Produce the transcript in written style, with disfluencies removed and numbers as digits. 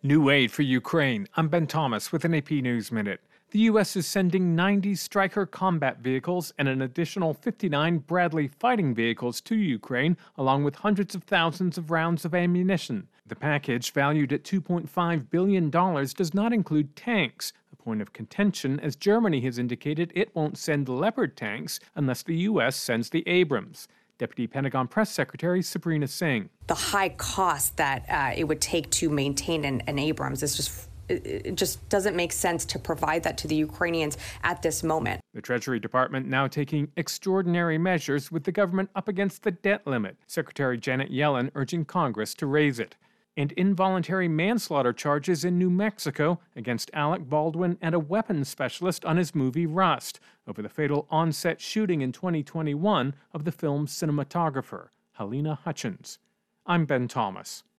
New aid for Ukraine. I'm Ben Thomas with an AP News Minute. The U.S. is sending 90 Stryker combat vehicles and an additional 59 Bradley fighting vehicles to Ukraine, along with hundreds of thousands of rounds of ammunition. The package, valued at $2.5 billion, does not include tanks, a point of contention as Germany has indicated it won't send Leopard tanks unless the U.S. sends the Abrams. Deputy Pentagon Press Secretary Sabrina Singh. The high cost that it would take to maintain an Abrams is it just doesn't make sense to provide that to the Ukrainians at this moment. The Treasury Department now taking extraordinary measures with the government up against the debt limit. Secretary Janet Yellen urging Congress to raise it. And involuntary manslaughter charges in New Mexico against Alec Baldwin and a weapons specialist on his movie Rust over the fatal on-set shooting in 2021 of the film's cinematographer, Halyna Hutchins. I'm Ben Thomas.